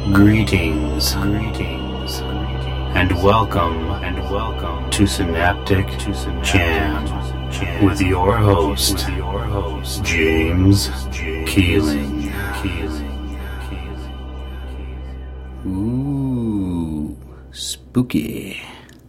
Greetings, and welcome to Synaptic Jam with your host, James Keeling. Ooh, spooky.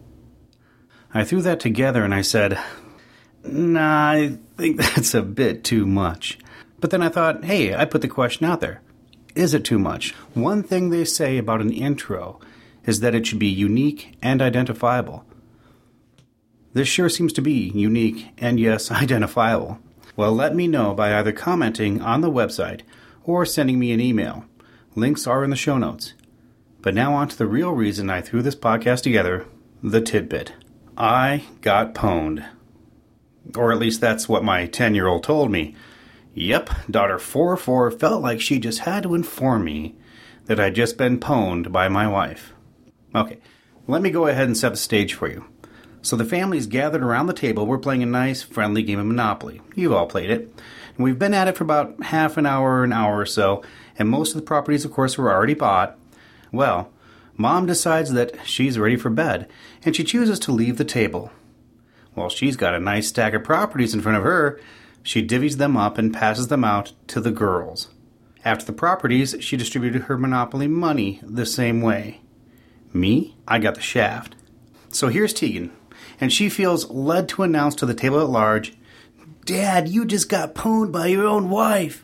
I threw that together and I said, nah, I think that's a bit too much. But then I thought, hey, I put the question out there. Is it too much? One thing they say about an intro is that it should be unique and identifiable. This sure seems to be unique and, yes, identifiable. Well, let me know by either commenting on the website or sending me an email. Links are in the show notes. But now on to the real reason I threw this podcast together, the tidbit. I got pwned. Or at least that's what my 10-year-old told me. Yep, daughter 44 felt like she just had to inform me that I'd just been pwned by my wife. Okay, let me go ahead and set the stage for you. So the family's gathered around the table. We're playing a nice, friendly game of Monopoly. You've all played it. And we've been at it for about half an hour or so, and most of the properties, of course, were already bought. Well, Mom decides that she's ready for bed, and she chooses to leave the table. Well, she's got a nice stack of properties in front of her. She divvies them up and passes them out to the girls. After the properties, she distributed her Monopoly money the same way. Me, I got the shaft. So here's Tegan, and she feels led to announce to the table at large, Dad, you just got pwned by your own wife.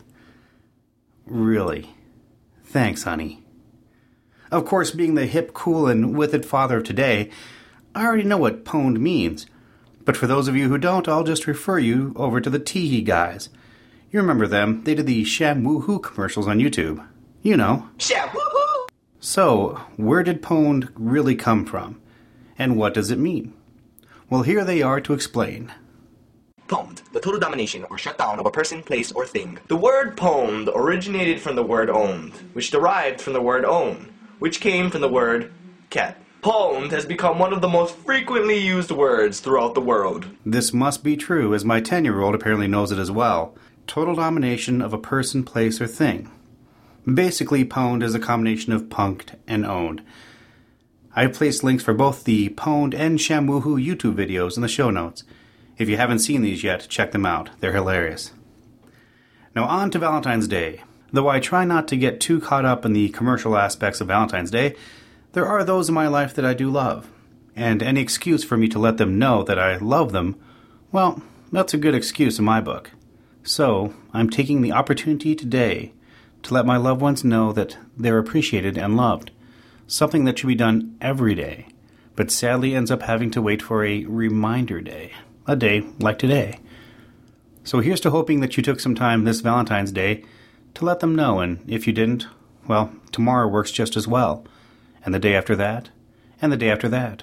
Really? Thanks, honey. Of course, being the hip, cool, and with-it father of today, I already know what pwned means. But for those of you who don't, I'll just refer you over to the Teehee guys. You remember them. They did the Sham Woohoo commercials on YouTube. You know. Sham Woohoo! So, where did pwned really come from? And what does it mean? Well, here they are to explain. Pwned, the total domination or shutdown of a person, place, or thing. The word pwned originated from the word owned, which derived from the word own, which came from the word cat. Pwned has become one of the most frequently used words throughout the world. This must be true, as my 10-year-old apparently knows it as well. Total domination of a person, place, or thing. Basically, pwned is a combination of punked and owned. I've placed links for both the pwned and Sham Woohoo YouTube videos in the show notes. If you haven't seen these yet, check them out. They're hilarious. Now on to Valentine's Day. Though I try not to get too caught up in the commercial aspects of Valentine's Day, there are those in my life that I do love, and any excuse for me to let them know that I love them, well, that's a good excuse in my book. So, I'm taking the opportunity today to let my loved ones know that they're appreciated and loved, something that should be done every day, but sadly ends up having to wait for a reminder day, a day like today. So here's to hoping that you took some time this Valentine's Day to let them know, and if you didn't, well, tomorrow works just as well. And the day after that, and the day after that.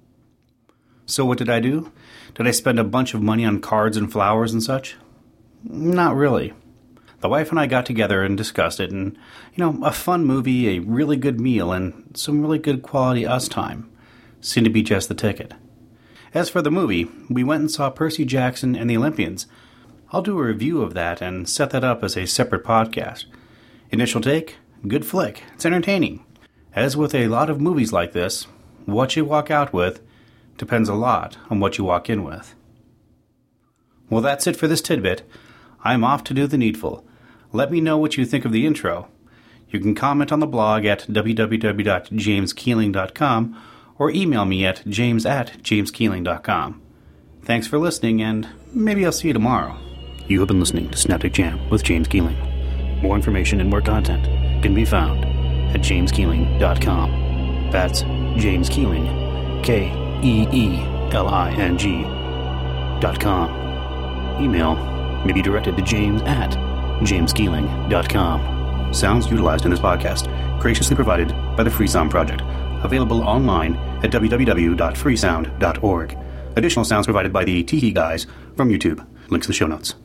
So what did I do? Did I spend a bunch of money on cards and flowers and such? Not really. The wife and I got together and discussed it, and, a fun movie, a really good meal, and some really good quality us time seemed to be just the ticket. As for the movie, we went and saw Percy Jackson and the Olympians. I'll do a review of that and set that up as a separate podcast. Initial take, good flick. It's entertaining. As with a lot of movies like this, what you walk out with depends a lot on what you walk in with. Well, that's it for this tidbit. I'm off to do the needful. Let me know what you think of the intro. You can comment on the blog at www.jameskeeling.com or email me at james@jameskeeling.com. Thanks for listening, and maybe I'll see you tomorrow. You have been listening to Synaptic Jam with James Keeling. More information and more content can be found at jameskeeling.com. That's James Keeling, KEELING.com. Email may be directed to james@jameskeeling.com. Sounds utilized in this podcast graciously provided by the Freesound Project, available online at www.freesound.org. Additional sounds provided by the Teehee guys from YouTube. Links in the show notes.